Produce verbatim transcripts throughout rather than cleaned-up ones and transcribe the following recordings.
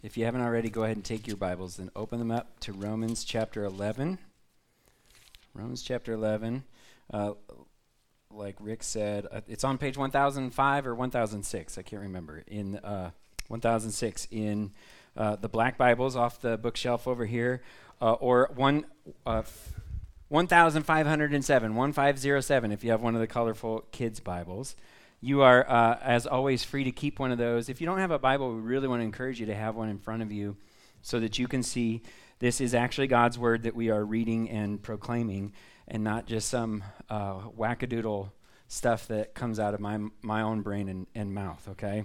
If you haven't already, go ahead and take your Bibles and open them up to Romans chapter eleven. Romans chapter eleven. Uh, like Rick said, uh, it's on page one thousand five or one thousand six. I can't remember. In uh, one thousand six in uh, the black Bibles off the bookshelf over here, uh, or one uh, f- one thousand five hundred seven, one five zero seven if you have one of the colorful kids' Bibles. You are, uh, as always, free to keep one of those. If you don't have a Bible, we really want to encourage you to have one in front of you so that you can see this is actually God's word that we are reading and proclaiming, and not just some uh, wackadoodle stuff that comes out of my my own brain and, and mouth, okay?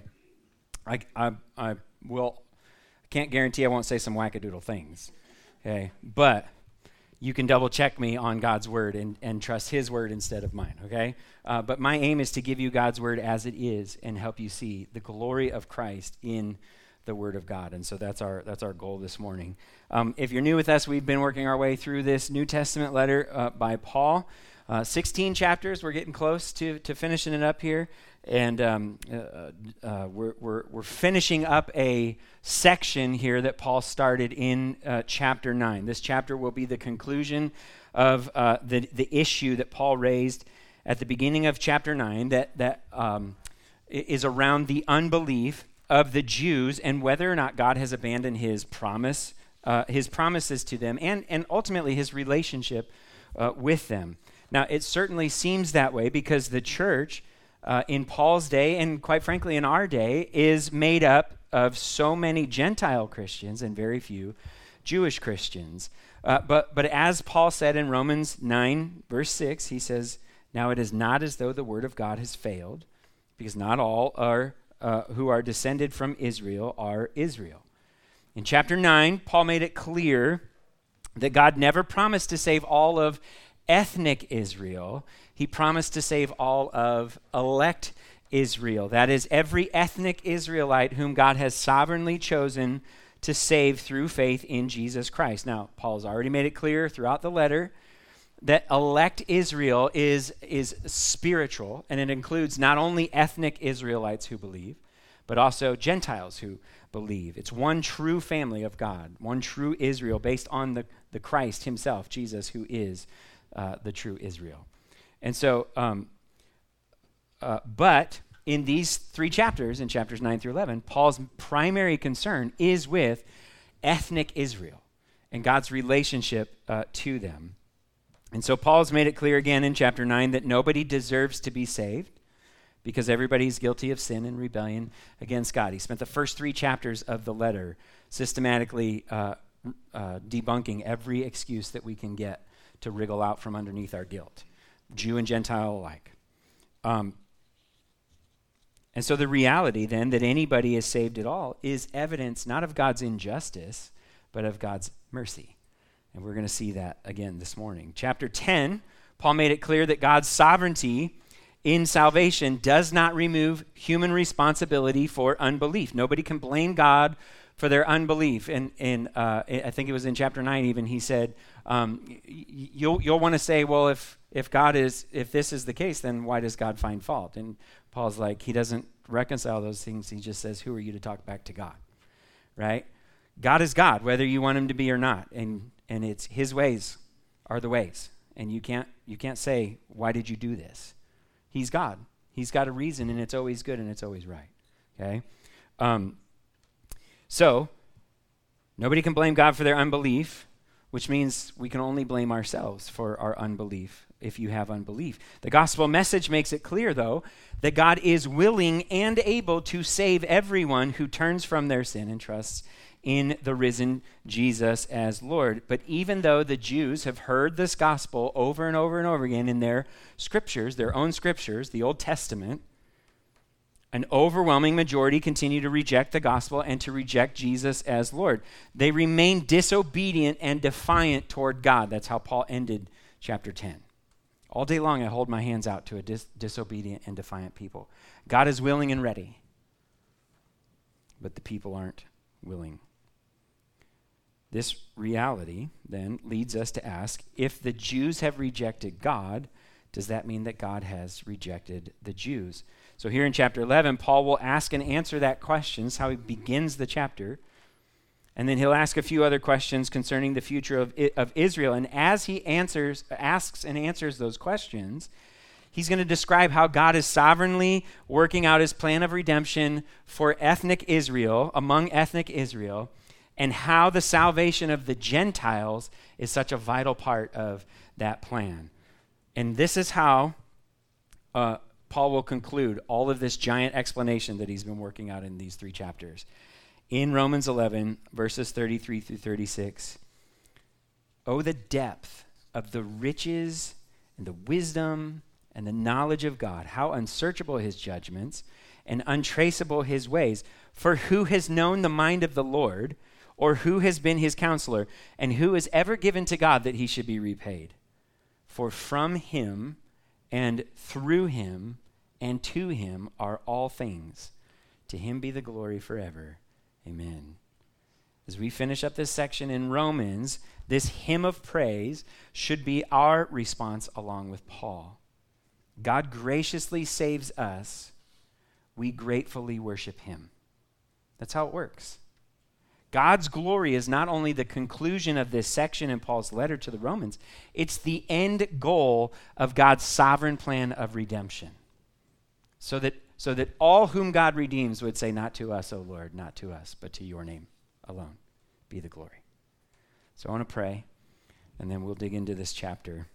I, I, I will, can't guarantee I won't say some wackadoodle things, okay? But you can double check me on God's word and, and trust his word instead of mine, okay? Uh, but my aim is to give you God's word as it is and help you see the glory of Christ in the word of God. And so that's our that's our goal this morning. Um, if you're new with us, we've been working our way through this New Testament letter uh, by Paul. Uh, sixteen chapters. We're getting close to, to finishing it up here. And um, uh, uh, we're, we're, we're finishing up a section here that Paul started in uh, chapter nine. This chapter will be the conclusion of uh, the, the issue that Paul raised at the beginning of chapter nine that, that um, is around the unbelief of the Jews and whether or not God has abandoned his promise, uh, his promises to them, and, and ultimately his relationship uh, with them. Now, it certainly seems that way because the church Uh, in Paul's day, and quite frankly in our day, is made up of so many Gentile Christians and very few Jewish Christians. Uh, but but as Paul said in Romans nine, verse six, he says, "Now it is not as though the word of God has failed, because not all are uh, who are descended from Israel are Israel." In chapter nine, Paul made it clear that God never promised to save all of ethnic Israel. He promised to save all of elect Israel. That is, every ethnic Israelite whom God has sovereignly chosen to save through faith in Jesus Christ. Now, Paul's already made it clear throughout the letter that elect Israel is, is spiritual, and it includes not only ethnic Israelites who believe, but also Gentiles who believe. It's one true family of God, one true Israel based on the, the Christ himself, Jesus, who is uh, the true Israel. And so, um, uh, but in these three chapters, in chapters nine through eleven, Paul's primary concern is with ethnic Israel and God's relationship uh, to them. And so Paul's made it clear again in chapter nine that nobody deserves to be saved because everybody's guilty of sin and rebellion against God. He spent the first three chapters of the letter systematically uh, uh, debunking every excuse that we can get to wriggle out from underneath our guilt, Jew and Gentile alike. Um, and so the reality then that anybody is saved at all is evidence not of God's injustice, but of God's mercy. And we're going to see that again this morning. Chapter ten, Paul made it clear that God's sovereignty in salvation does not remove human responsibility for unbelief. Nobody can blame God for their unbelief. And, and uh, I think it was in chapter nine even, he said, um, y- you'll, you'll want to say, well, if if God is, if this is the case, then why does God find fault? And Paul's like, he doesn't reconcile those things. He just says, who are you to talk back to God, right? God is God, whether you want him to be or not. And and it's his ways are the ways. And you can't you can't say, why did you do this? He's God. He's got a reason, and it's always good, and it's always right, okay? Um, so, nobody can blame God for their unbelief, which means we can only blame ourselves for our unbelief if you have unbelief. The gospel message makes it clear, though, that God is willing and able to save everyone who turns from their sin and trusts in the risen Jesus as Lord. But even though the Jews have heard this gospel over and over and over again in their scriptures, their own scriptures, the Old Testament, an overwhelming majority continue to reject the gospel and to reject Jesus as Lord. They remain disobedient and defiant toward God. That's how Paul ended chapter ten. All day long I hold my hands out to a dis- disobedient and defiant people. God is willing and ready, but the people aren't willing. This reality then leads us to ask, if the Jews have rejected God, does that mean that God has rejected the Jews? So here in chapter eleven, Paul will ask and answer that question. This is how he begins the chapter. And then he'll ask a few other questions concerning the future of, I- of Israel. And as he answers, asks and answers those questions, he's going to describe how God is sovereignly working out his plan of redemption for ethnic Israel, among ethnic Israel, and how the salvation of the Gentiles is such a vital part of that plan. And this is how uh, Paul will conclude all of this giant explanation that he's been working out in these three chapters. In Romans eleven, verses thirty-three through thirty-six, oh, the depth of the riches and the wisdom and the knowledge of God, how unsearchable his judgments and untraceable his ways. For who has known the mind of the Lord, or who has been his counselor, and who is ever given to God that he should be repaid? For from him and through him and to him are all things. To him be the glory forever. Amen. As we finish up this section in Romans, this hymn of praise should be our response along with Paul. God graciously saves us. We gratefully worship him. That's how it works. God's glory is not only the conclusion of this section in Paul's letter to the Romans, it's the end goal of God's sovereign plan of redemption. So that So that all whom God redeems would say, not to us, O Lord, not to us, but to your name alone be the glory. So I want to pray, and then we'll dig into this chapter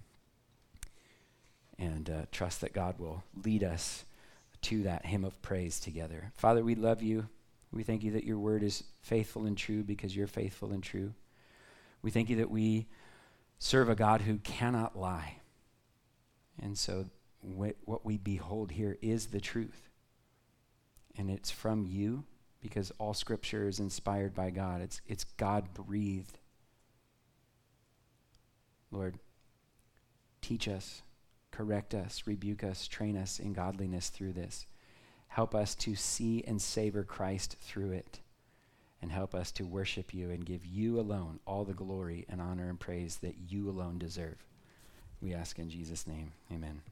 and uh, trust that God will lead us to that hymn of praise together. Father, we love you. We thank you that your word is faithful and true because you're faithful and true. We thank you that we serve a God who cannot lie. And so wh- what we behold here is the truth. And it's from you, because all scripture is inspired by God. It's it's God-breathed. Lord, teach us, correct us, rebuke us, train us in godliness through this. Help us to see and savor Christ through it. And help us to worship you and give you alone all the glory and honor and praise that you alone deserve. We ask in Jesus' name, amen.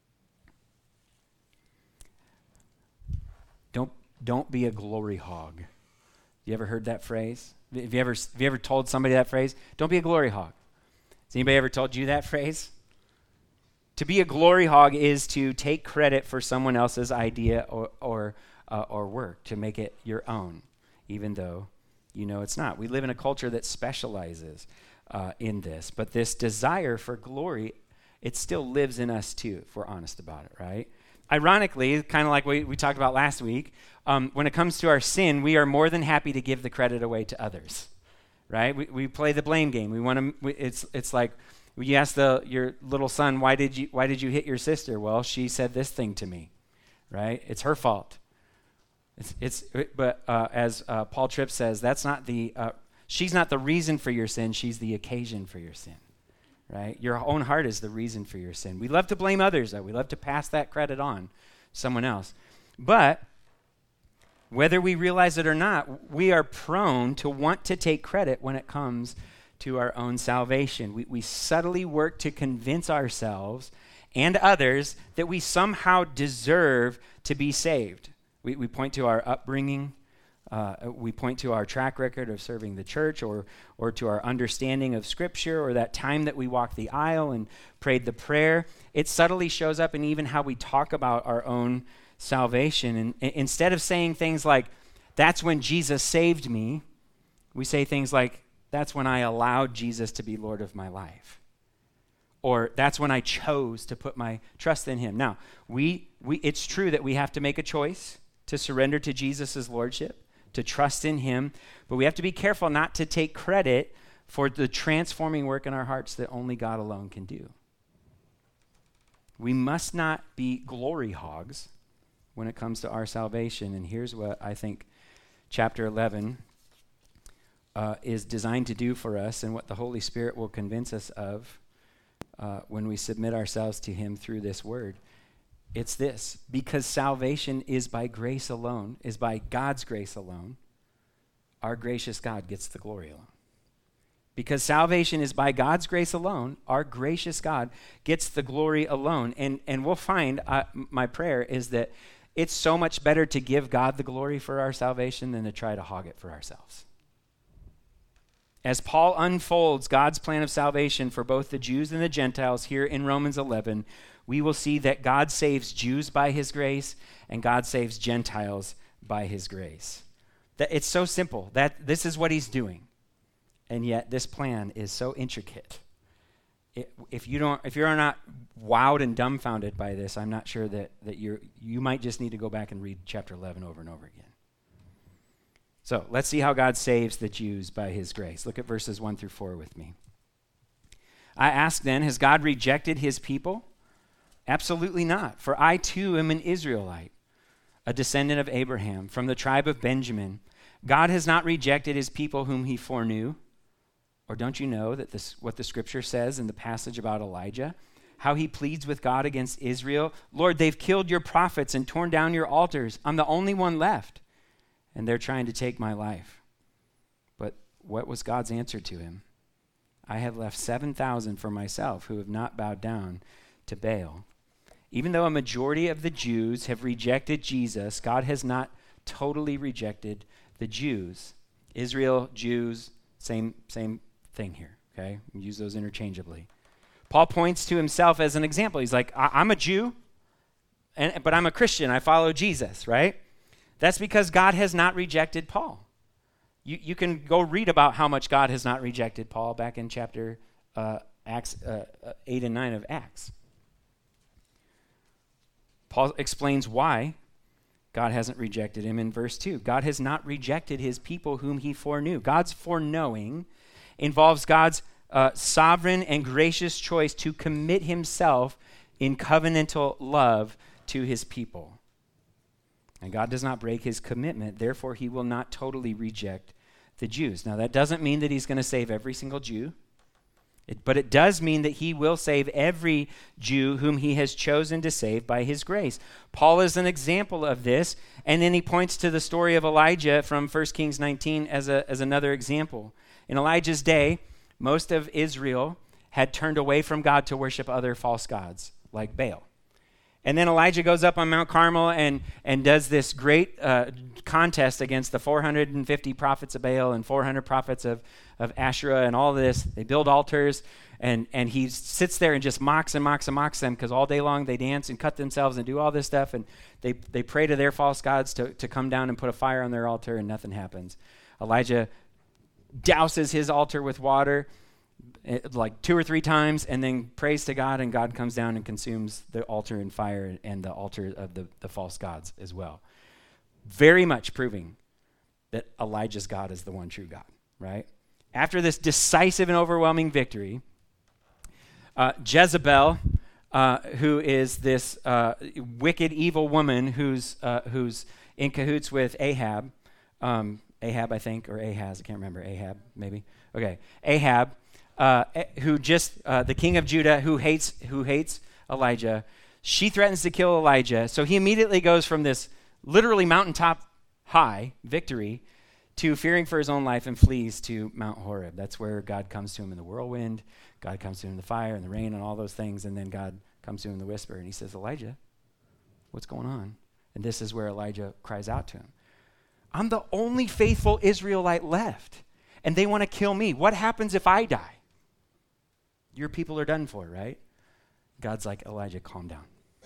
Don't don't be a glory hog. You ever heard that phrase? Have you ever have you ever told somebody that phrase? Don't be a glory hog. Has anybody ever told you that phrase? To be a glory hog is to take credit for someone else's idea or or uh, or work, to make it your own, even though you know it's not. We live in a culture that specializes uh, in this, but this desire for glory, it still lives in us too, if we're honest about it, right? Ironically, kind of like we, we talked about last week, um, when it comes to our sin, we are more than happy to give the credit away to others, right? We we play the blame game. We want to. It's it's like you ask the your little son, why did you why did you hit your sister? Well, she said this thing to me, right? It's her fault. It's it's. But uh, as uh, Paul Tripp says, that's not the. Uh, she's not the reason for your sin. She's the occasion for your sin. Right? Your own heart is the reason for your sin. We love to blame others, though. We love to pass that credit on to someone else. But whether we realize it or not, we are prone to want to take credit when it comes to our own salvation. We, we subtly work to convince ourselves and others that we somehow deserve to be saved. We, we point to our upbringing. Uh, we point to our track record of serving the church, or or to our understanding of Scripture, or that time that we walked the aisle and prayed the prayer. It subtly shows up in even how we talk about our own salvation. And, and instead of saying things like, that's when Jesus saved me, we say things like, that's when I allowed Jesus to be Lord of my life. Or that's when I chose to put my trust in him. Now, we we it's true that we have to make a choice to surrender to Jesus' lordship, to trust in him, but we have to be careful not to take credit for the transforming work in our hearts that only God alone can do. We must not be glory hogs when it comes to our salvation, and here's what I think chapter eleven uh, is designed to do for us, and what the Holy Spirit will convince us of uh, when we submit ourselves to him through this word. It's this: because salvation is by grace alone, is by God's grace alone, our gracious God gets the glory alone. Because salvation is by God's grace alone, our gracious God gets the glory alone. And and we'll find, uh, my prayer is that it's so much better to give God the glory for our salvation than to try to hog it for ourselves. as Paul unfolds God's plan of salvation for both the Jews and the Gentiles here in Romans eleven, we will see that God saves Jews by his grace and God saves Gentiles by his grace. That it's so simple. That this is what he's doing. And yet this plan is so intricate. It, if you don't, if you're not wowed and dumbfounded by this, I'm not sure that that you're you might just need to go back and read chapter eleven over and over again. So let's see how God saves the Jews by his grace. Look at verses one through four with me. I ask then, has God rejected his people? Absolutely not. For I too am an Israelite, a descendant of Abraham, from the tribe of Benjamin. God has not rejected his people whom he foreknew. Or don't you know that this what the scripture says in the passage about Elijah? How he pleads with God against Israel. Lord, they've killed your prophets and torn down your altars. I'm the only one left. And they're trying to take my life. But what was God's answer to him? I have left seven thousand for myself who have not bowed down to Baal. Even though a majority of the Jews have rejected Jesus, God has not totally rejected the Jews. Israel, Jews, same, same thing here, okay? We use those interchangeably. Paul points to himself as an example. He's like, I- I'm a Jew, and, but I'm a Christian. I follow Jesus, right? That's because God has not rejected Paul. You, you can go read about how much God has not rejected Paul back in chapter uh, Acts uh, uh, eight and nine of Acts. Paul explains why God hasn't rejected him in verse two. God has not rejected his people whom he foreknew. God's foreknowing involves God's uh, sovereign and gracious choice to commit himself in covenantal love to his people. And God does not break his commitment, therefore he will not totally reject the Jews. Now that doesn't mean that he's going to save every single Jew, it, but it does mean that he will save every Jew whom he has chosen to save by his grace. Paul is an example of this, and then he points to the story of Elijah from First Kings nineteen as, a, as another example. In Elijah's day, most of Israel had turned away from God to worship other false gods like Baal. And then Elijah goes up on Mount Carmel and, and does this great uh, contest against the four hundred fifty prophets of Baal and four hundred prophets of, of Asherah and all this. They build altars, and, and he sits there and just mocks and mocks and mocks them because all day long they dance and cut themselves and do all this stuff, and they, they pray to their false gods to, to come down and put a fire on their altar, and nothing happens. Elijah douses his altar with water like two or three times and then prays to God, and God comes down and consumes the altar in fire and the altar of the, the false gods as well. Very much proving that Elijah's God is the one true God, right? After this decisive and overwhelming victory, uh, Jezebel, uh, who is this uh, wicked, evil woman who's uh, who's in cahoots with Ahab, um, Ahab, I think, or Ahaz, I can't remember, Ahab, maybe. Okay, Ahab, Uh, who just uh, the king of Judah, who hates who hates Elijah, she threatens to kill Elijah. So he immediately goes from this literally mountaintop high victory to fearing for his own life and flees to Mount Horeb. That's where God comes to him in the whirlwind, God comes to him in the fire and the rain and all those things, and then God comes to him in the whisper, and he says, Elijah, what's going on? And this is where Elijah cries out to him. I'm the only faithful Israelite left, and they want to kill me. What happens if I die? Your people are done for, right? God's like, Elijah, calm down.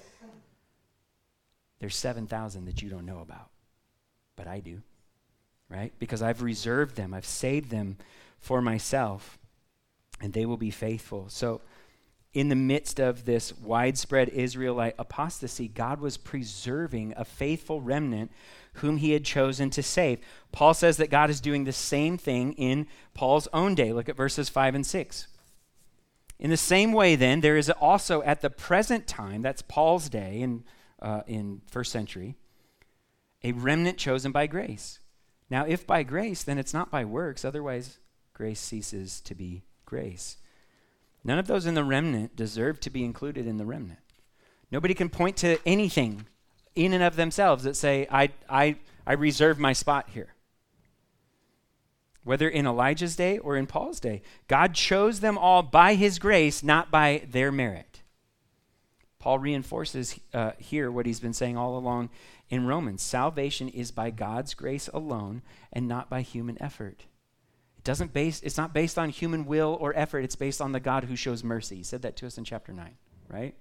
There's seven thousand that you don't know about, but I do, right? Because I've reserved them. I've saved them for myself, and they will be faithful. So in the midst of this widespread Israelite apostasy, God was preserving a faithful remnant whom he had chosen to save. Paul says that God is doing the same thing in Paul's own day. Look at verses five and six. In the same way, then, there is also at the present time, that's Paul's day in, uh, in first century, a remnant chosen by grace. Now, if by grace, then it's not by works. Otherwise, grace ceases to be grace. None of those in the remnant deserve to be included in the remnant. Nobody can point to anything in and of themselves that say, I, I, I reserve my spot here. Whether in Elijah's day or in Paul's day, God chose them all by his grace, not by their merit. Paul reinforces uh, here what he's been saying all along in Romans. Salvation is by God's grace alone and not by human effort. It doesn't base, it's not based on human will or effort. It's based on the God who shows mercy. He said that to us in chapter nine, right?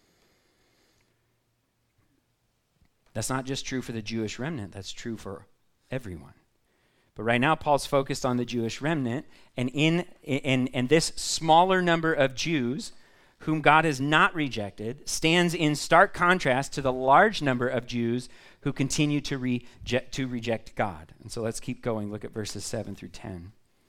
That's not just true for the Jewish remnant. That's true for everyone. But right now, Paul's focused on the Jewish remnant, and in and, and this smaller number of Jews whom God has not rejected stands in stark contrast to the large number of Jews who continue to reject, to reject God. And so let's keep going. Look at verses seven through ten.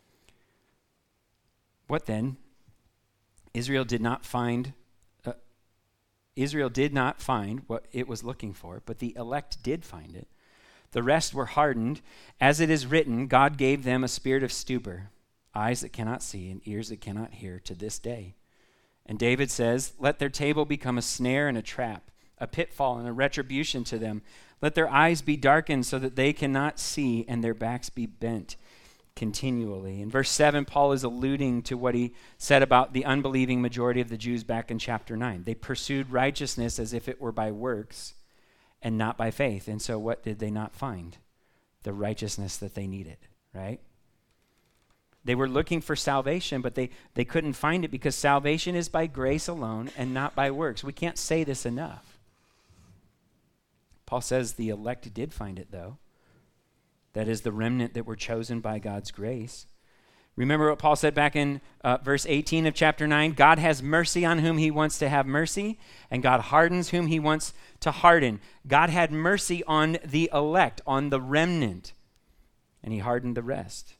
What then? Israel did not find uh, Israel did not find what it was looking for, but the elect did find it. The rest were hardened. As it is written, God gave them a spirit of stupor, eyes that cannot see and ears that cannot hear to this day. And David says, let their table become a snare and a trap, a pitfall and a retribution to them. Let their eyes be darkened so that they cannot see and their backs be bent continually. In verse seven, Paul is alluding to what he said about the unbelieving majority of the Jews back in chapter nine. They pursued righteousness as if it were by works and not by faith. And so what did they not find? The righteousness that they needed, right? They were looking for salvation, but they, they couldn't find it because salvation is by grace alone and not by works. We can't say this enough. Paul says the elect did find it, though. That is the remnant that were chosen by God's grace. Remember what Paul said back in uh, verse eighteen of chapter nine? God has mercy on whom he wants to have mercy, and God hardens whom he wants to harden. God had mercy on the elect, on the remnant, and he hardened the rest.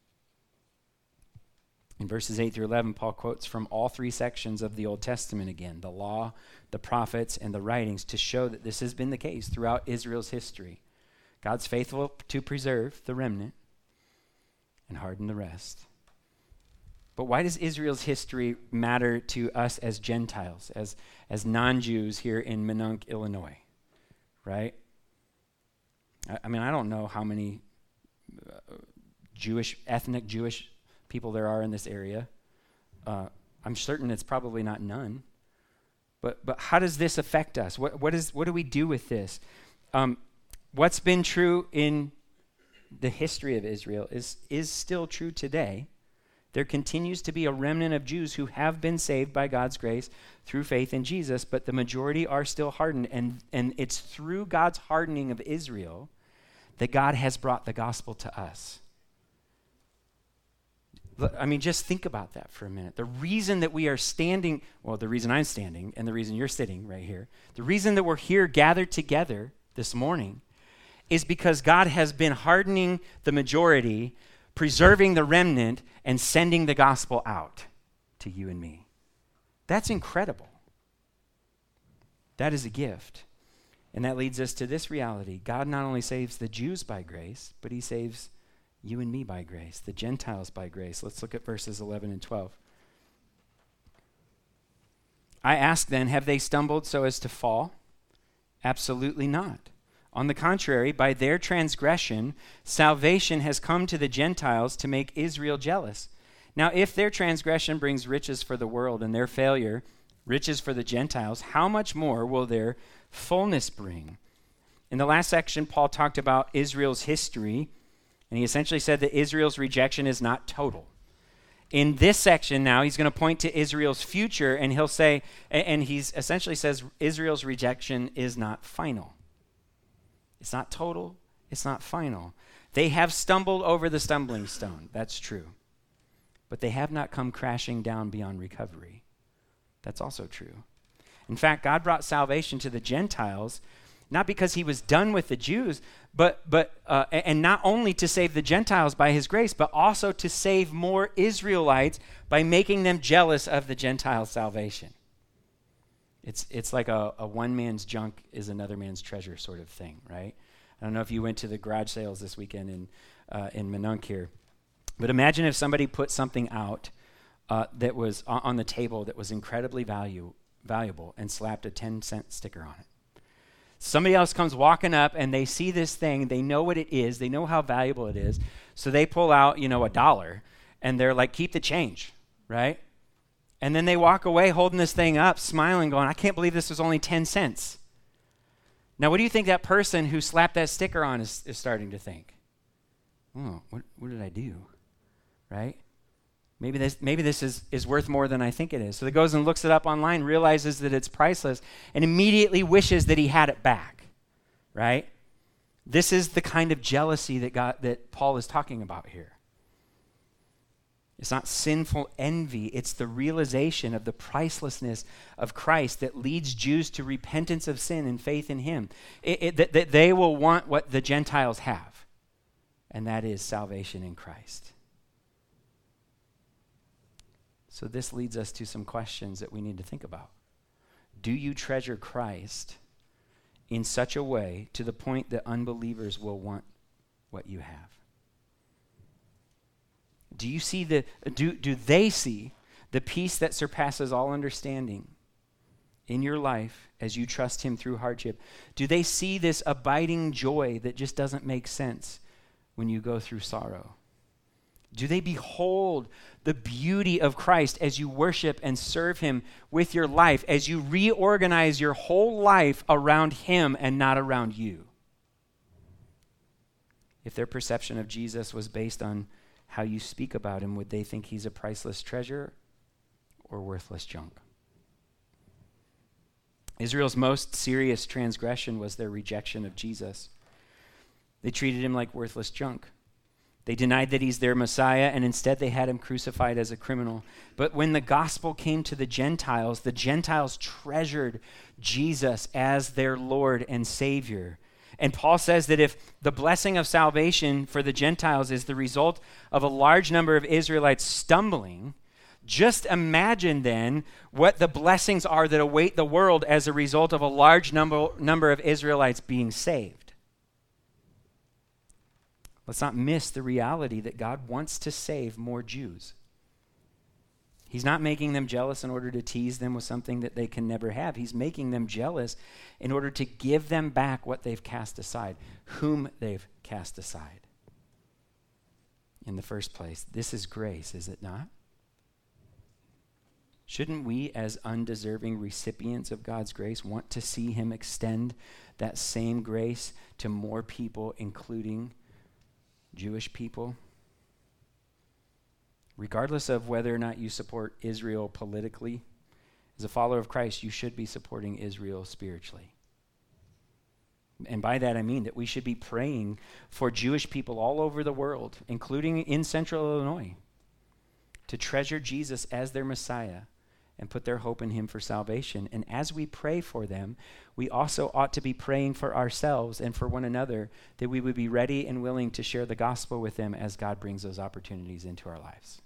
In verses eight through eleven, Paul quotes from all three sections of the Old Testament again, the law, the prophets, and the writings, to show that this has been the case throughout Israel's history. God's faithful to preserve the remnant and harden the rest. But why does Israel's history matter to us as Gentiles, as, as non-Jews here in Minonk, Illinois, right? I, I mean, I don't know how many uh, Jewish, ethnic Jewish people there are in this area. Uh, I'm certain it's probably not none. But but how does this affect us? What what is what do we do with this? Um, what's been true in the history of Israel is is still true today. There continues to be a remnant of Jews who have been saved by God's grace through faith in Jesus, but the majority are still hardened, and and it's through God's hardening of Israel that God has brought the gospel to us. I mean, just think about that for a minute. The reason that we are standing, well, the reason I'm standing and the reason you're sitting right here, the reason that we're here gathered together this morning is because God has been hardening the majority, preserving the remnant, and sending the gospel out to you and me. That's incredible. That is a gift. And that leads us to this reality. God not only saves the Jews by grace, but he saves you and me by grace, the Gentiles by grace. Let's look at verses eleven and twelve. I ask then, have they stumbled so as to fall? Absolutely not. On the contrary, by their transgression, salvation has come to the Gentiles to make Israel jealous. Now, if their transgression brings riches for the world and their failure, riches for the Gentiles, how much more will their fullness bring? In the last section, Paul talked about Israel's history, and he essentially said that Israel's rejection is not total. In this section now, he's going to point to Israel's future, and he'll say, and he essentially says Israel's rejection is not final. It's not total. It's not final. They have stumbled over the stumbling stone. That's true. But they have not come crashing down beyond recovery. That's also true. In fact, God brought salvation to the Gentiles not because he was done with the Jews, but but uh, and not only to save the Gentiles by his grace, but also to save more Israelites by making them jealous of the Gentile salvation. It's it's like a, a one man's junk is another man's treasure sort of thing, right? I don't know if you went to the garage sales this weekend in uh, in Minonk here, but imagine if somebody put something out uh, that was on, on the table that was incredibly value valuable and slapped a ten cent sticker on it. Somebody else comes walking up and they see this thing, they know what it is, they know how valuable it is, so they pull out, you know, a dollar, and they're like, keep the change, right? And then they walk away holding this thing up, smiling, going, I can't believe this was only ten cents. Now, what do you think that person who slapped that sticker on is, is starting to think? Oh, what, what did I do? right? Maybe this maybe this is, is worth more than I think it is. So he goes and looks it up online, realizes that it's priceless, and immediately wishes that he had it back, right? This is the kind of jealousy that God, that Paul is talking about here. It's not sinful envy. It's the realization of the pricelessness of Christ that leads Jews to repentance of sin and faith in him. It, it, that, that they will want what the Gentiles have, and that is salvation in Christ. So this leads us to some questions that we need to think about. Do you treasure Christ in such a way to the point that unbelievers will want what you have? Do you see the, do, do they see the peace that surpasses all understanding in your life as you trust him through hardship? Do they see this abiding joy that just doesn't make sense when you go through sorrow? Do they behold the beauty of Christ as you worship and serve him with your life, as you reorganize your whole life around him and not around you? If their perception of Jesus was based on how you speak about him, would they think he's a priceless treasure or worthless junk? Israel's most serious transgression was their rejection of Jesus. They treated him like worthless junk. They denied that he's their Messiah, and instead they had him crucified as a criminal. But when the gospel came to the Gentiles, the Gentiles treasured Jesus as their Lord and Savior. And Paul says that if the blessing of salvation for the Gentiles is the result of a large number of Israelites stumbling, just imagine then what the blessings are that await the world as a result of a large number, number of Israelites being saved. Let's not miss the reality that God wants to save more Jews. He's not making them jealous in order to tease them with something that they can never have. He's making them jealous in order to give them back what they've cast aside, whom they've cast aside. In the first place, this is grace, is it not? Shouldn't we, as undeserving recipients of God's grace, want to see him extend that same grace to more people, including Jewish people? Regardless of whether or not you support Israel politically, as a follower of Christ, you should be supporting Israel spiritually. And by that I mean that we should be praying for Jewish people all over the world, including in Central Illinois, to treasure Jesus as their Messiah and put their hope in him for salvation. And as we pray for them, we also ought to be praying for ourselves and for one another, that we would be ready and willing to share the gospel with them as God brings those opportunities into our lives.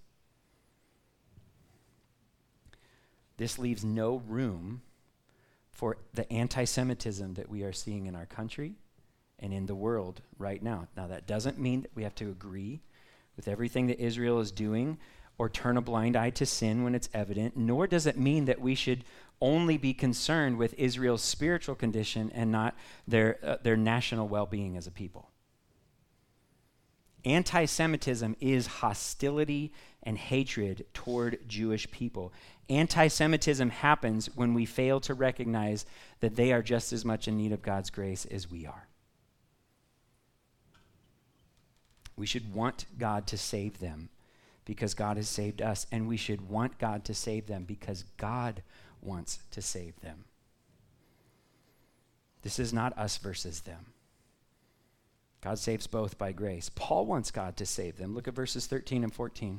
This leaves no room for the anti-Semitism that we are seeing in our country and in the world right now. Now, that doesn't mean that we have to agree with everything that Israel is doing or turn a blind eye to sin when it's evident, nor does it mean that we should only be concerned with Israel's spiritual condition and not their, uh, their national well-being as a people. Anti-Semitism is hostility and hatred toward Jewish people. Anti-Semitism happens when we fail to recognize that they are just as much in need of God's grace as we are. We should want God to save them because God has saved us, and we should want God to save them because God wants to save them. This is not us versus them. God saves both by grace. Paul wants God to save them. Look at verses thirteen and fourteen.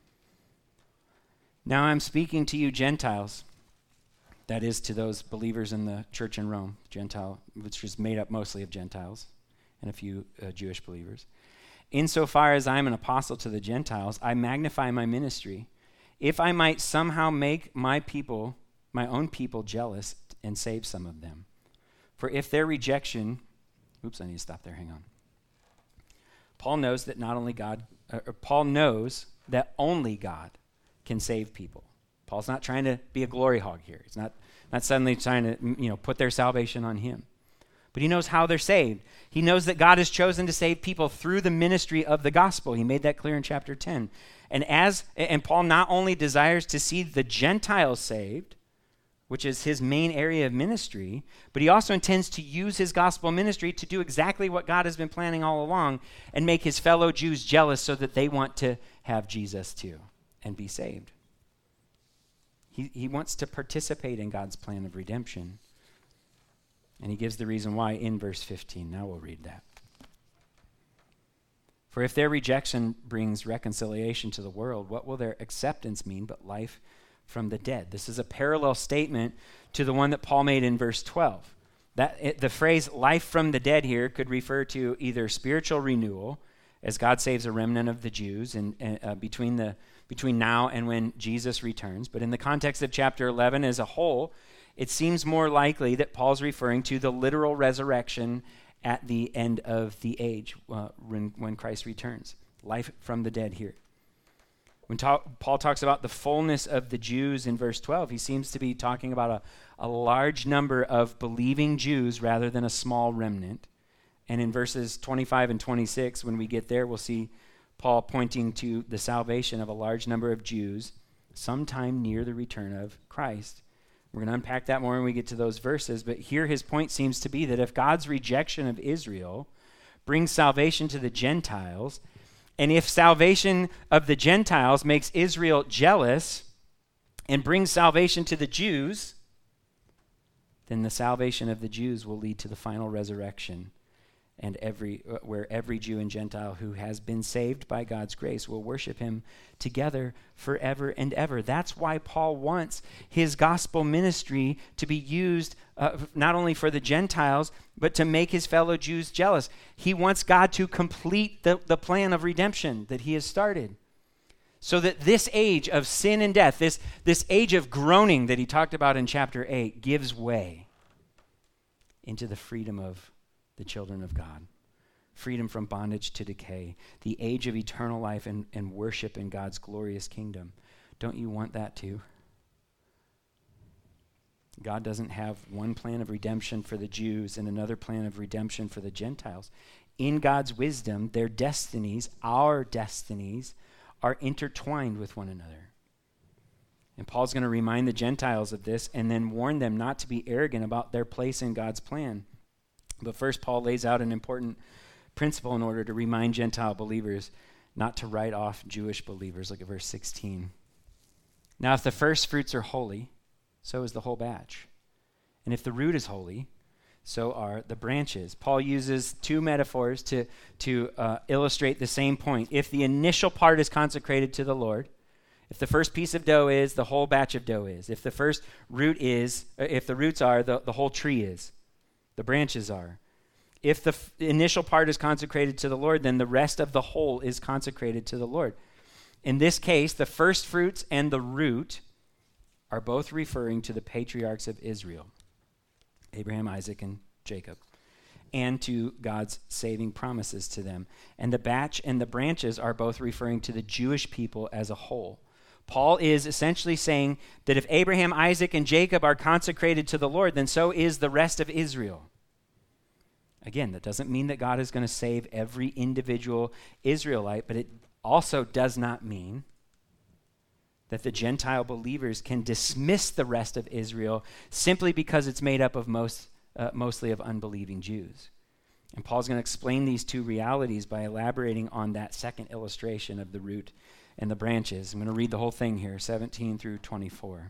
Now I'm speaking to you Gentiles, that is to those believers in the church in Rome, Gentile, which is made up mostly of Gentiles and a few uh, Jewish believers. Insofar as I am an apostle to the Gentiles, I magnify my ministry, if I might somehow make my people, my own people, jealous and save some of them. For if their rejection, oops, I need to stop there, hang on. Paul knows that not only God, uh, Paul knows that only God can save people. Paul's not trying to be a glory hog here. He's not, not suddenly trying to, you know, put their salvation on him. But he knows how they're saved. He knows that God has chosen to save people through the ministry of the gospel. He made that clear in chapter ten. And as and Paul not only desires to see the Gentiles saved, which is his main area of ministry, but he also intends to use his gospel ministry to do exactly what God has been planning all along and make his fellow Jews jealous so that they want to have Jesus too and be saved. He, he wants to participate in God's plan of redemption. And he gives the reason why in verse fifteen. Now we'll read that. For if their rejection brings reconciliation to the world, what will their acceptance mean but life from the dead? This is a parallel statement to the one that Paul made in verse twelve. That it, the phrase life from the dead here could refer to either spiritual renewal, as God saves a remnant of the Jews and uh, between the between now and when Jesus returns. But in the context of chapter eleven as a whole, it seems more likely that Paul's referring to the literal resurrection at the end of the age uh, when, when Christ returns. Life from the dead here. When ta- Paul talks about the fullness of the Jews in verse twelve, he seems to be talking about a, a large number of believing Jews rather than a small remnant. And in verses twenty-five and twenty-six, when we get there, we'll see Paul pointing to the salvation of a large number of Jews sometime near the return of Christ. We're going to unpack that more when we get to those verses, but here his point seems to be that if God's rejection of Israel brings salvation to the Gentiles, and if salvation of the Gentiles makes Israel jealous and brings salvation to the Jews, then the salvation of the Jews will lead to the final resurrection, and every uh, where every Jew and Gentile who has been saved by God's grace will worship him together forever and ever. That's why Paul wants his gospel ministry to be used uh, not only for the Gentiles, but to make his fellow Jews jealous. He wants God to complete the, the plan of redemption that he has started, so that this age of sin and death, this, this age of groaning that he talked about in chapter eight, gives way into the freedom of the children of God. Freedom from bondage to decay. The age of eternal life and, and worship in God's glorious kingdom. Don't you want that too? God doesn't have one plan of redemption for the Jews and another plan of redemption for the Gentiles. In God's wisdom, their destinies, our destinies, are intertwined with one another. And Paul's going to remind the Gentiles of this and then warn them not to be arrogant about their place in God's plan. But first, Paul lays out an important principle in order to remind Gentile believers not to write off Jewish believers. Look at verse sixteen. Now, if the first fruits are holy, so is the whole batch. And if the root is holy, so are the branches. Paul uses two metaphors to, to uh, illustrate the same point. If the initial part is consecrated to the Lord, if the first piece of dough is, the whole batch of dough is. If the first root is, if the roots are, the, the whole tree is. The branches are. If the f- initial part is consecrated to the Lord, then the rest of the whole is consecrated to the Lord. In this case, the first fruits and the root are both referring to the patriarchs of Israel, Abraham, Isaac, and Jacob, and to God's saving promises to them. And the batch and the branches are both referring to the Jewish people as a whole. Paul is essentially saying that if Abraham, Isaac, and Jacob are consecrated to the Lord, then so is the rest of Israel. Again, that doesn't mean that God is going to save every individual Israelite, but it also does not mean that the Gentile believers can dismiss the rest of Israel simply because it's made up of most, uh, mostly of unbelieving Jews. And Paul's going to explain these two realities by elaborating on that second illustration of the root and the branches. I'm going to read the whole thing here, seventeen through twenty-four.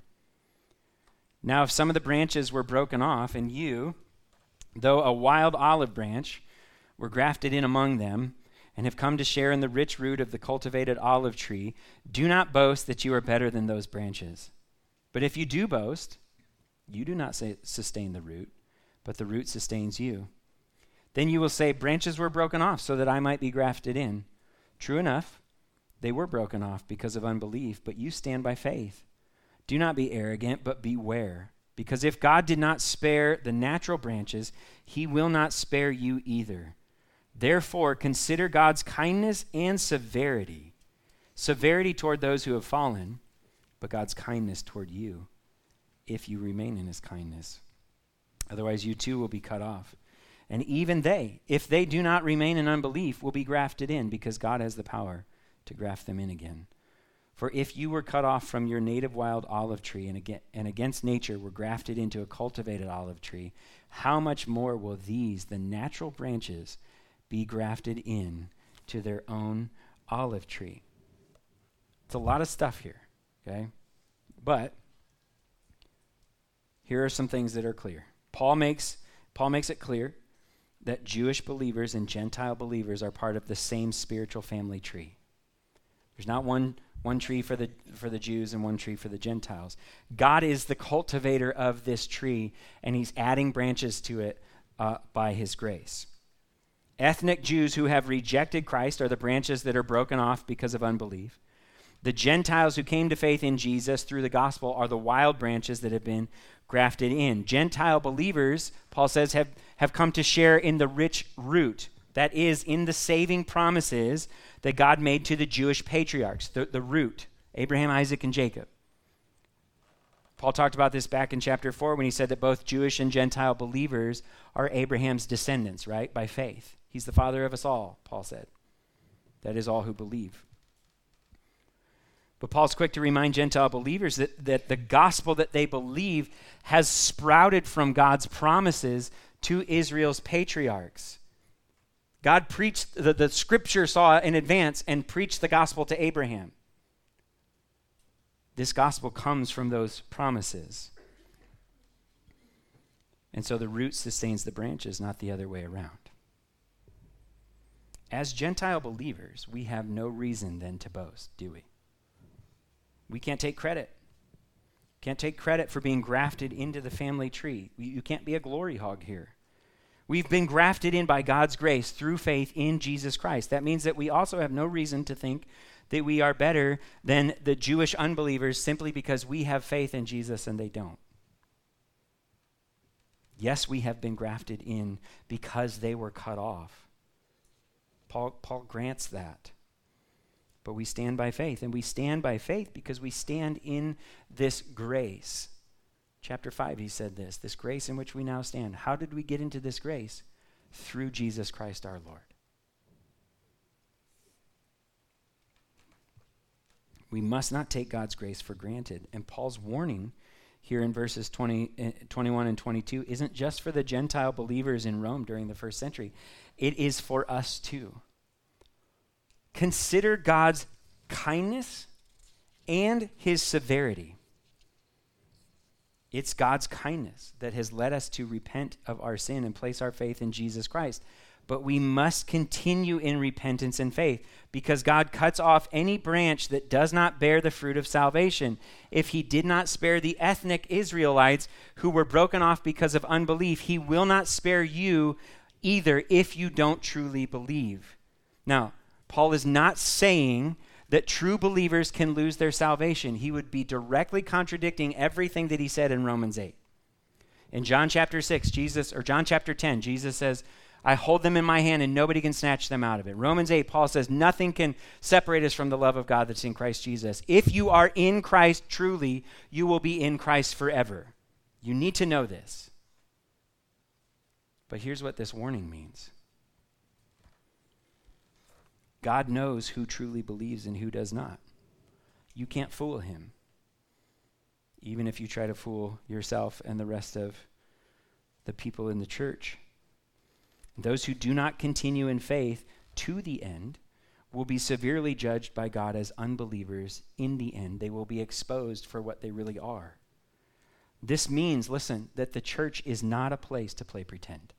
Now, if some of the branches were broken off, and you, though a wild olive branch, were grafted in among them, and have come to share in the rich root of the cultivated olive tree, do not boast that you are better than those branches. But if you do boast, you do not say, sustain the root, but the root sustains you. Then you will say, branches were broken off so that I might be grafted in. True enough, they were broken off because of unbelief, but you stand by faith. Do not be arrogant, but beware. Because if God did not spare the natural branches, he will not spare you either. Therefore, consider God's kindness and severity. Severity toward those who have fallen, but God's kindness toward you, if you remain in his kindness. Otherwise, you too will be cut off. And even they, if they do not remain in unbelief, will be grafted in, because God has the power to graft them in again. For if you were cut off from your native wild olive tree and, again, and against nature were grafted into a cultivated olive tree, how much more will these, the natural branches, be grafted in to their own olive tree? It's a lot of stuff here, okay? But here are some things that are clear. Paul makes Paul makes it clear that Jewish believers and Gentile believers are part of the same spiritual family tree. There's not one one tree for the for the Jews and one tree for the Gentiles. God is the cultivator of this tree, and he's adding branches to it uh, by his grace. Ethnic Jews who have rejected Christ are the branches that are broken off because of unbelief. The Gentiles who came to faith in Jesus through the gospel are the wild branches that have been grafted in. Gentile believers, Paul says, have, have come to share in the rich root, that is, in the saving promises that God made to the Jewish patriarchs, the, the root, Abraham, Isaac, and Jacob. Paul talked about this back in chapter four when he said that both Jewish and Gentile believers are Abraham's descendants, right, by faith. He's the father of us all, Paul said. That is all who believe. But Paul's quick to remind Gentile believers that, that the gospel that they believe has sprouted from God's promises to Israel's patriarchs. God preached, the, the scripture saw in advance and preached the gospel to Abraham. This gospel comes from those promises. And so the root sustains the branches, not the other way around. As Gentile believers, we have no reason then to boast, do we? We can't take credit. Can't take credit for being grafted into the family tree. We, you can't be a glory hog here. We've been grafted in by God's grace through faith in Jesus Christ. That means that we also have no reason to think that we are better than the Jewish unbelievers simply because we have faith in Jesus and they don't. Yes, we have been grafted in because they were cut off. Paul, Paul grants that. But we stand by faith, and we stand by faith because we stand in this grace. Chapter five, he said this, this grace in which we now stand. How did we get into this grace? Through Jesus Christ our Lord. We must not take God's grace for granted. And Paul's warning here in verses twenty, uh, twenty-one and twenty-two isn't just for the Gentile believers in Rome during the first century. It is for us too. Consider God's kindness and his severity. It's God's kindness that has led us to repent of our sin and place our faith in Jesus Christ. But we must continue in repentance and faith because God cuts off any branch that does not bear the fruit of salvation. If he did not spare the ethnic Israelites who were broken off because of unbelief, he will not spare you either if you don't truly believe. Now, Paul is not saying that true believers can lose their salvation. He would be directly contradicting everything that he said in Romans eight. In John chapter six, Jesus, or John chapter ten, Jesus says, I hold them in my hand and nobody can snatch them out of it. Romans eight, Paul says, nothing can separate us from the love of God that's in Christ Jesus. If you are in Christ truly, you will be in Christ forever. You need to know this. But here's what this warning means. God knows who truly believes and who does not. You can't fool him, even if you try to fool yourself and the rest of the people in the church. Those who do not continue in faith to the end will be severely judged by God as unbelievers in the end. They will be exposed for what they really are. This means, listen, that the church is not a place to play pretend.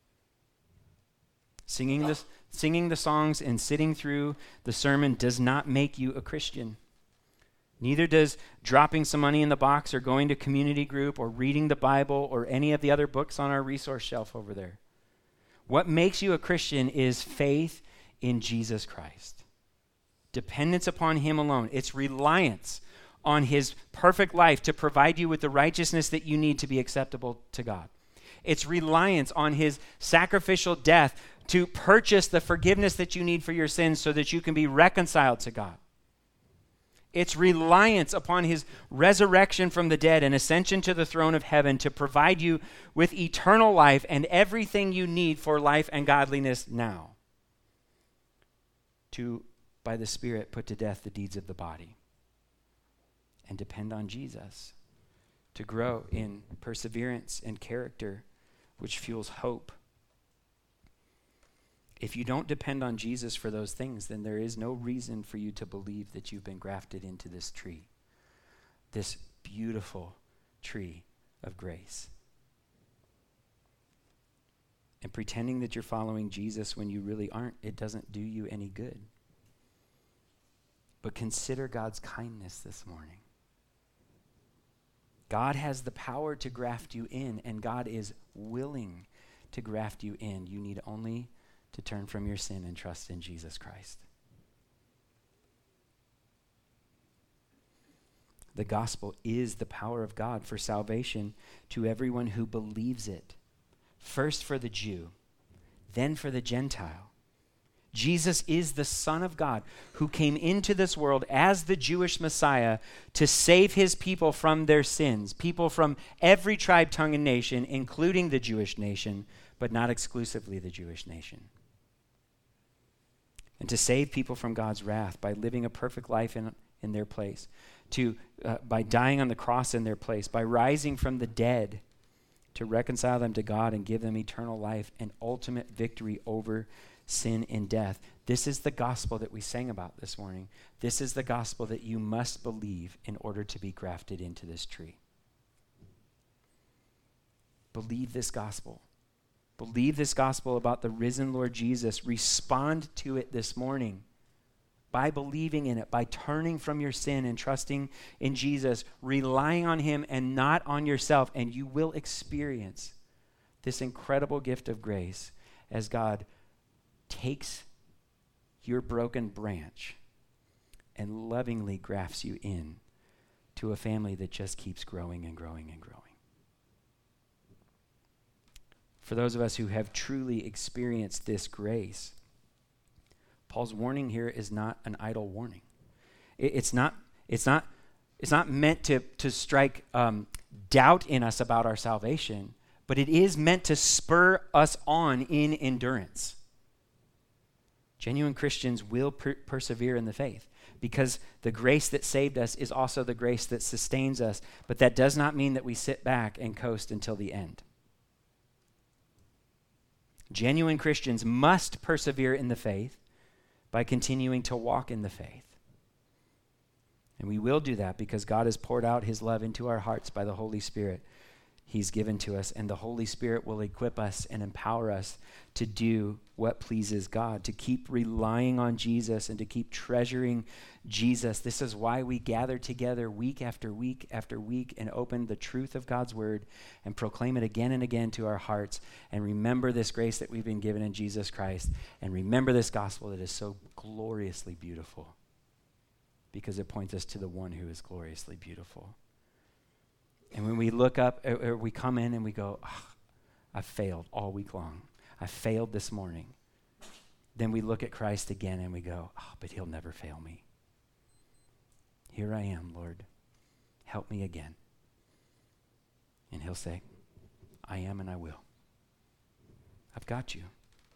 Singing the, singing the songs and sitting through the sermon does not make you a Christian. Neither does dropping some money in the box or going to community group or reading the Bible or any of the other books on our resource shelf over there. What makes you a Christian is faith in Jesus Christ. Dependence upon him alone. It's reliance on his perfect life to provide you with the righteousness that you need to be acceptable to God. It's reliance on his sacrificial death to purchase the forgiveness that you need for your sins so that you can be reconciled to God. It's reliance upon his resurrection from the dead and ascension to the throne of heaven to provide you with eternal life and everything you need for life and godliness now. To, by the Spirit, put to death the deeds of the body and depend on Jesus to grow in perseverance and character, which fuels hope. If you don't depend on Jesus for those things, then there is no reason for you to believe that you've been grafted into this tree, this beautiful tree of grace. And pretending that you're following Jesus when you really aren't, it doesn't do you any good. But consider God's kindness this morning. God has the power to graft you in, and God is willing to graft you in. You need only to turn from your sin and trust in Jesus Christ. The gospel is the power of God for salvation to everyone who believes it. First for the Jew, then for the Gentile. Jesus is the Son of God who came into this world as the Jewish Messiah to save his people from their sins, people from every tribe, tongue, and nation, including the Jewish nation, but not exclusively the Jewish nation. And to save people from God's wrath by living a perfect life in, in their place, to uh, by dying on the cross in their place, by rising from the dead to reconcile them to God and give them eternal life and ultimate victory over sin and death. This is the gospel that we sang about this morning. This is the gospel that you must believe in order to be grafted into this tree. Believe this gospel. Believe this gospel about the risen Lord Jesus. Respond to it this morning by believing in it, by turning from your sin and trusting in Jesus, relying on him and not on yourself, and you will experience this incredible gift of grace as God takes your broken branch and lovingly grafts you in to a family that just keeps growing and growing and growing. For those of us who have truly experienced this grace, Paul's warning here is not an idle warning. It, it's not. It's not. It's not meant to to strike um, doubt in us about our salvation, but it is meant to spur us on in endurance. Genuine Christians will per- persevere in the faith because the grace that saved us is also the grace that sustains us. But that does not mean that we sit back and coast until the end. Genuine Christians must persevere in the faith by continuing to walk in the faith. And we will do that because God has poured out his love into our hearts by the Holy Spirit he's given to us, and the Holy Spirit will equip us and empower us to do what pleases God, to keep relying on Jesus and to keep treasuring Jesus. This is why we gather together week after week after week and open the truth of God's word and proclaim it again and again to our hearts and remember this grace that we've been given in Jesus Christ and remember this gospel that is so gloriously beautiful because it points us to the one who is gloriously beautiful. And when we look up, or, or we come in and we go, oh, I failed all week long. I failed this morning. Then we look at Christ again and we go, oh, but he'll never fail me. Here I am, Lord. Help me again. And he'll say, I am and I will. I've got you.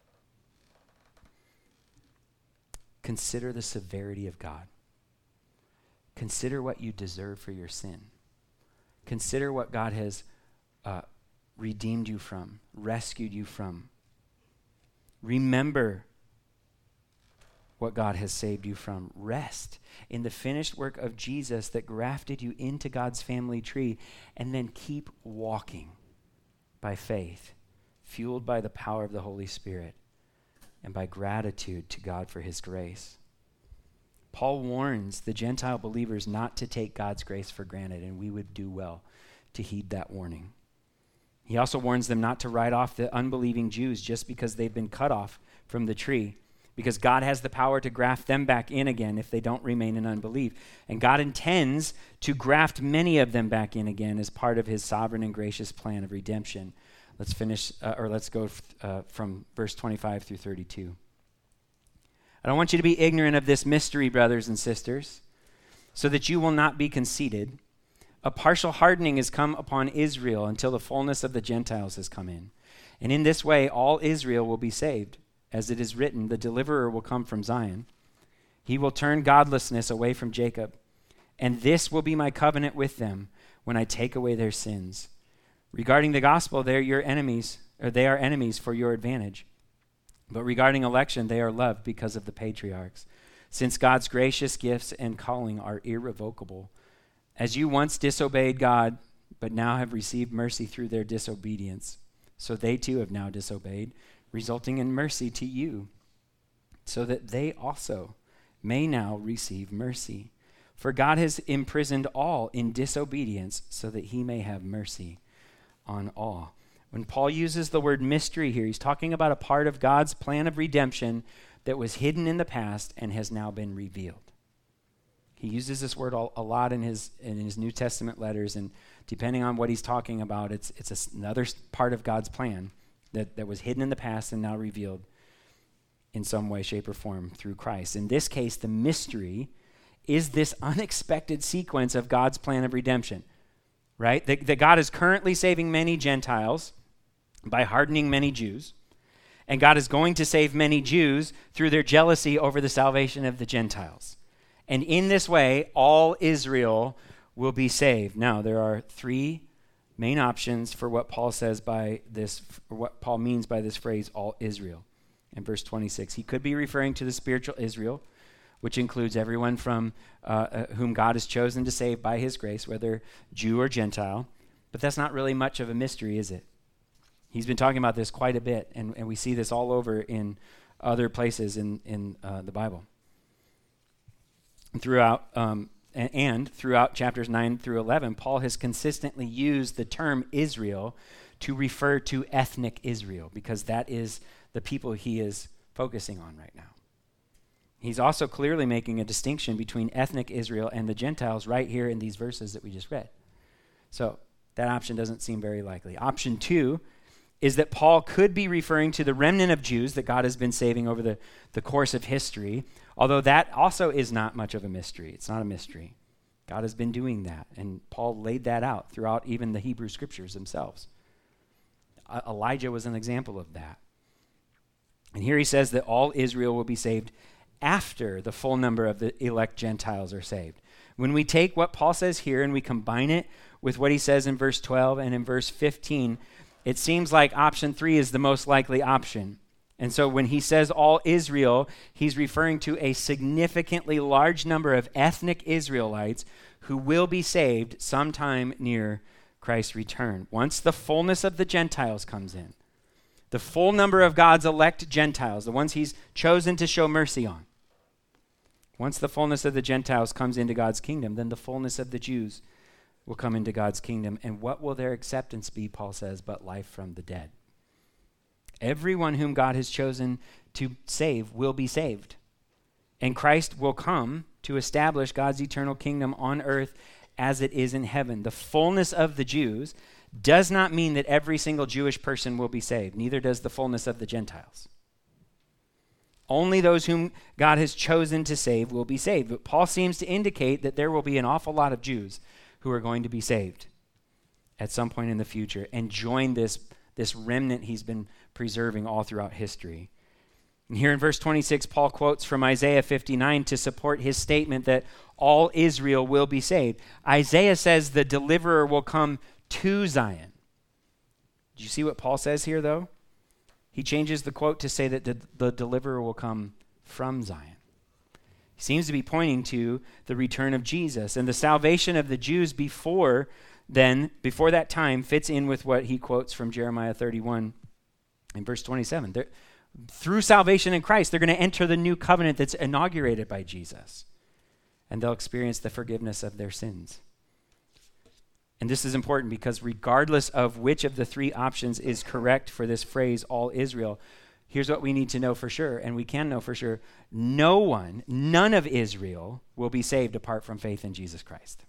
Consider the severity of God. Consider what you deserve for your sin. Consider what God has uh, redeemed you from, rescued you from. Remember what God has saved you from. Rest in the finished work of Jesus that grafted you into God's family tree, and then keep walking by faith, fueled by the power of the Holy Spirit and by gratitude to God for his grace. Paul warns the Gentile believers not to take God's grace for granted, and we would do well to heed that warning. He also warns them not to write off the unbelieving Jews just because they've been cut off from the tree, because God has the power to graft them back in again if they don't remain in unbelief. And God intends to graft many of them back in again as part of his sovereign and gracious plan of redemption. Let's finish, uh, or let's go uh, from verse twenty-five through thirty-two. I don't want you to be ignorant of this mystery, brothers and sisters, so that you will not be conceited. A partial hardening has come upon Israel until the fullness of the Gentiles has come in. And in this way, all Israel will be saved. As it is written, the deliverer will come from Zion. He will turn godlessness away from Jacob. And this will be my covenant with them when I take away their sins. Regarding the gospel, they're your enemies, or they are enemies for your advantage. But regarding election, they are loved because of the patriarchs, since God's gracious gifts and calling are irrevocable. As you once disobeyed God, but now have received mercy through their disobedience, so they too have now disobeyed, resulting in mercy to you, so that they also may now receive mercy. For God has imprisoned all in disobedience, so that he may have mercy on all. When Paul uses the word mystery here, he's talking about a part of God's plan of redemption that was hidden in the past and has now been revealed. He uses this word a lot in his in his New Testament letters, and depending on what he's talking about, it's it's another part of God's plan that, that was hidden in the past and now revealed in some way, shape, or form through Christ. In this case, the mystery is this unexpected sequence of God's plan of redemption, right? That, that God is currently saving many Gentiles by hardening many Jews, and God is going to save many Jews through their jealousy over the salvation of the Gentiles. And in this way, all Israel will be saved. Now, there are three main options for what Paul says by this, or what Paul means by this phrase, all Israel. In verse twenty-six, he could be referring to the spiritual Israel, which includes everyone from uh, uh, whom God has chosen to save by his grace, whether Jew or Gentile. But that's not really much of a mystery, is it? He's been talking about this quite a bit, and, and we see this all over in other places in, in uh, the Bible. And throughout, um, and, and throughout chapters nine through eleven, Paul has consistently used the term Israel to refer to ethnic Israel, because that is the people he is focusing on right now. He's also clearly making a distinction between ethnic Israel and the Gentiles right here in these verses that we just read. So that option doesn't seem very likely. Option two is that Paul could be referring to the remnant of Jews that God has been saving over the, the course of history, although that also is not much of a mystery. It's not a mystery. God has been doing that, and Paul laid that out throughout even the Hebrew scriptures themselves. Uh, Elijah was an example of that. And here he says that all Israel will be saved after the full number of the elect Gentiles are saved. When we take what Paul says here and we combine it with what he says in verse twelve and in verse fifteen, it seems like option three is the most likely option. And so when he says all Israel, he's referring to a significantly large number of ethnic Israelites who will be saved sometime near Christ's return. Once the fullness of the Gentiles comes in, the full number of God's elect Gentiles, the ones he's chosen to show mercy on, once the fullness of the Gentiles comes into God's kingdom, then the fullness of the Jews will come into God's kingdom. And what will their acceptance be, Paul says, but life from the dead? Everyone whom God has chosen to save will be saved. And Christ will come to establish God's eternal kingdom on earth as it is in heaven. The fullness of the Jews does not mean that every single Jewish person will be saved. Neither does the fullness of the Gentiles. Only those whom God has chosen to save will be saved. But Paul seems to indicate that there will be an awful lot of Jews who are going to be saved at some point in the future and join this, this remnant he's been preserving all throughout history. And here in verse twenty-six, Paul quotes from Isaiah fifty-nine to support his statement that all Israel will be saved. Isaiah says the deliverer will come to Zion. Do you see what Paul says here, though? He changes the quote to say that the, the deliverer will come from Zion. He seems to be pointing to the return of Jesus, and the salvation of the Jews before then, before that time, fits in with what he quotes from Jeremiah thirty-one in verse twenty-seven. They're, through salvation in Christ, they're going to enter the new covenant that's inaugurated by Jesus, and they'll experience the forgiveness of their sins. And this is important because regardless of which of the three options is correct for this phrase, all Israel, here's what we need to know for sure, and we can know for sure. No one, none of Israel will be saved apart from faith in Jesus Christ.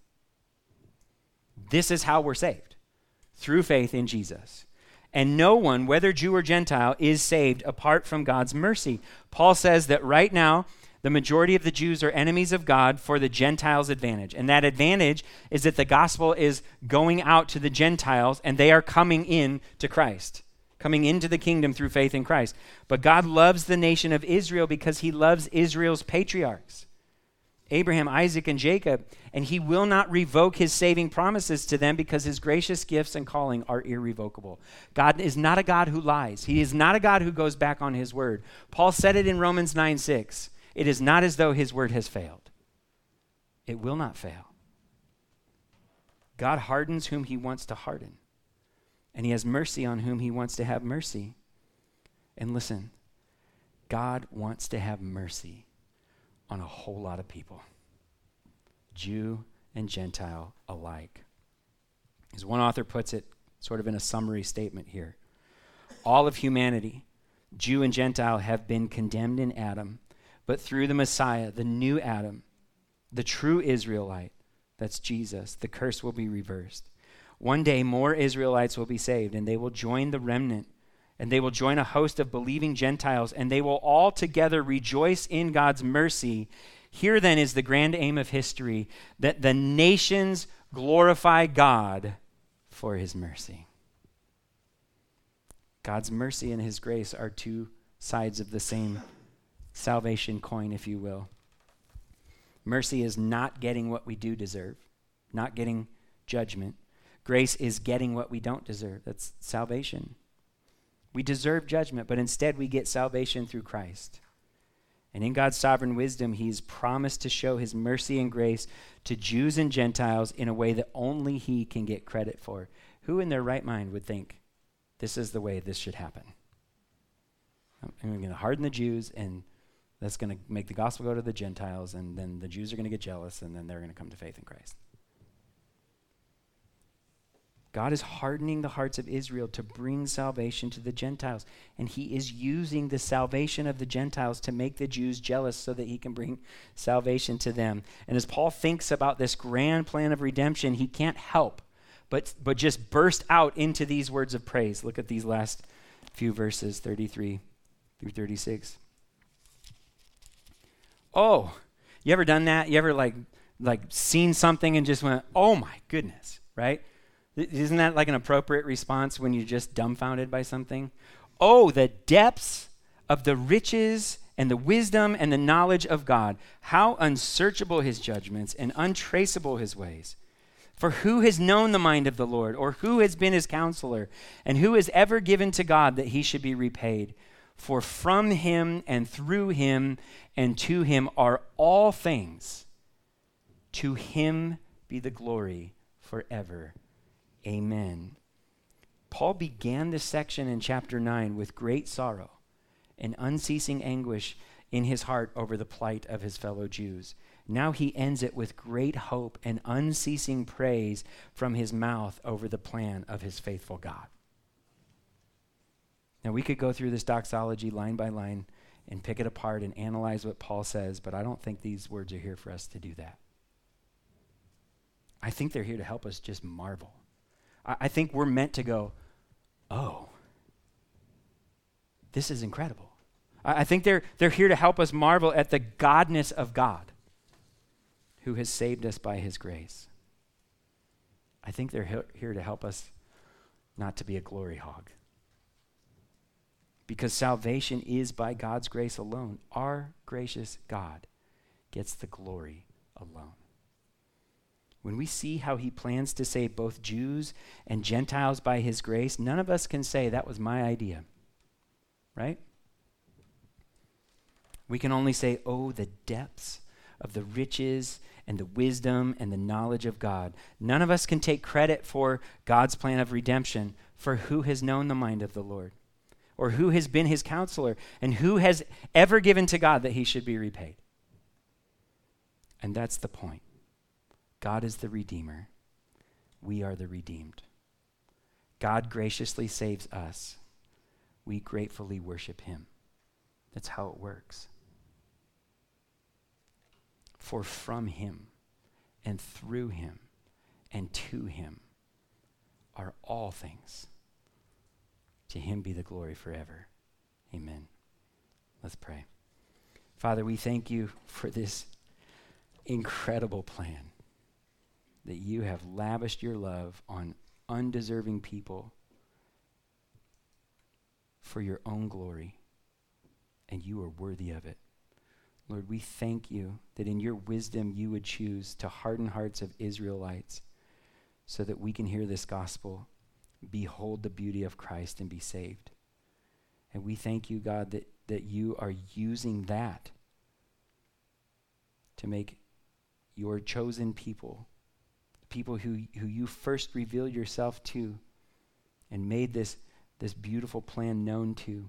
This is how we're saved, through faith in Jesus. And no one, whether Jew or Gentile, is saved apart from God's mercy. Paul says that right now, the majority of the Jews are enemies of God for the Gentiles' advantage. And that advantage is that the gospel is going out to the Gentiles and they are coming in to Christ, coming into the kingdom through faith in Christ. But God loves the nation of Israel because he loves Israel's patriarchs. Abraham, Isaac, and Jacob, and he will not revoke his saving promises to them because his gracious gifts and calling are irrevocable. God is not a God who lies. He is not a God who goes back on his word. Paul said it in Romans nine six. It is not as though his word has failed. It will not fail. God hardens whom he wants to harden, and he has mercy on whom he wants to have mercy. And listen, God wants to have mercy on a whole lot of people, Jew and Gentile alike. As one author puts it, sort of in a summary statement here, all of humanity, Jew and Gentile, have been condemned in Adam, but through the Messiah, the new Adam, the true Israelite, that's Jesus, the curse will be reversed. One day, more Israelites will be saved, and they will join the remnant, and they will join a host of believing Gentiles, and they will all together rejoice in God's mercy. Here then is the grand aim of history, that the nations glorify God for his mercy. God's mercy and his grace are two sides of the same salvation coin, if you will. Mercy is not getting what we do deserve, not getting judgment. Grace is getting what we don't deserve. That's salvation. We deserve judgment, but instead we get salvation through Christ. And in God's sovereign wisdom, he's promised to show his mercy and grace to Jews and Gentiles in a way that only he can get credit for. Who in their right mind would think this is the way this should happen? I'm going to harden the Jews, and that's going to make the gospel go to the Gentiles, and then the Jews are going to get jealous, and then they're going to come to faith in Christ. God is hardening the hearts of Israel to bring salvation to the Gentiles, and he is using the salvation of the Gentiles to make the Jews jealous so that he can bring salvation to them. And as Paul thinks about this grand plan of redemption, he can't help but, but just burst out into these words of praise. Look at these last few verses, thirty-three through thirty-six. Oh, you ever done that? You ever like like seen something and just went, oh my goodness, right? Isn't that like an appropriate response when you're just dumbfounded by something? Oh, the depths of the riches and the wisdom and the knowledge of God. How unsearchable his judgments and untraceable his ways. For who has known the mind of the Lord, or who has been his counselor, and who has ever given to God that he should be repaid? For from him and through him and to him are all things. To him be the glory forever. Amen. Paul began this section in chapter nine with great sorrow and unceasing anguish in his heart over the plight of his fellow Jews. Now he ends it with great hope and unceasing praise from his mouth over the plan of his faithful God. Now we could go through this doxology line by line and pick it apart and analyze what Paul says, but I don't think these words are here for us to do that. I think they're here to help us just marvel. I think we're meant to go, oh, this is incredible. I think they're, they're here to help us marvel at the godness of God who has saved us by his grace. I think they're he- here to help us not to be a glory hog. Because salvation is by God's grace alone. Our gracious God gets the glory alone. When we see how he plans to save both Jews and Gentiles by his grace, none of us can say that was my idea, right? We can only say, oh, the depths of the riches and the wisdom and the knowledge of God. None of us can take credit for God's plan of redemption, for who has known the mind of the Lord, or who has been his counselor, and who has ever given to God that he should be repaid. And that's the point. God is the Redeemer. We are the redeemed. God graciously saves us. We gratefully worship him. That's how it works. For from him and through him and to him are all things. To him be the glory forever. Amen. Let's pray. Father, we thank you for this incredible plan that you have lavished your love on undeserving people for your own glory, and you are worthy of it. Lord, we thank you that in your wisdom you would choose to harden hearts of Israelites so that we can hear this gospel, behold the beauty of Christ, and be saved. And we thank you, God, that, that you are using that to make your chosen people, people who, who you first revealed yourself to and made this, this beautiful plan known to,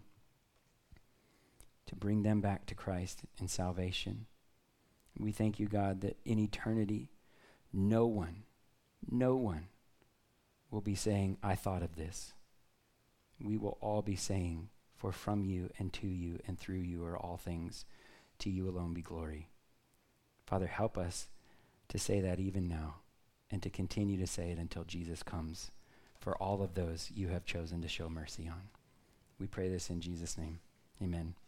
to bring them back to Christ and salvation. We thank you, God, that in eternity, no one, no one will be saying, I thought of this. We will all be saying, for from you and to you and through you are all things. To you alone be glory. Father, help us to say that even now and to continue to say it until Jesus comes for all of those you have chosen to show mercy on. We pray this in Jesus' name. Amen.